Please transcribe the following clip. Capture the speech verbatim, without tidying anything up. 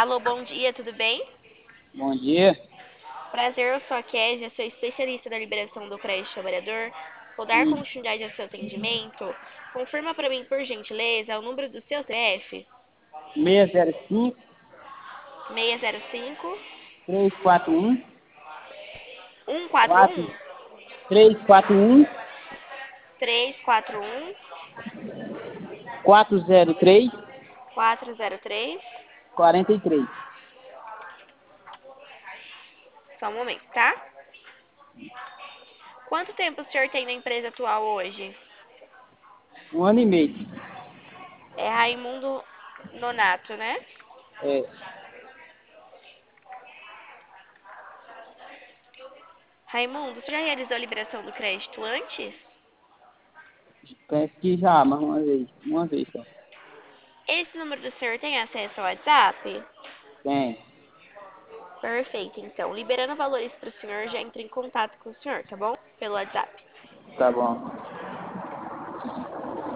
Alô, bom dia, tudo bem? Bom dia. Prazer, eu sou a Kézia, sou especialista da liberação do crédito trabalhador. Vou dar Hum. continuidade ao seu atendimento. Confirma para mim, por gentileza, o número do seu C P F. seis zero cinco, seis zero cinco, três quatro um, um quatro quatro, um, três quatro um, três quatro um, quatro zero três, quatro zero três. quarenta e três. Só um momento, tá? Quanto tempo o senhor tem na empresa atual hoje? Um ano e meio. É Raimundo Nonato, né? É, Raimundo, você já realizou a liberação do crédito antes? penso que já, mas uma vez. Uma vez só. Esse número do senhor tem acesso ao WhatsApp? Tem. Perfeito, então. Liberando valores para o senhor, já entro em contato com o senhor, tá bom? Pelo WhatsApp. Tá bom.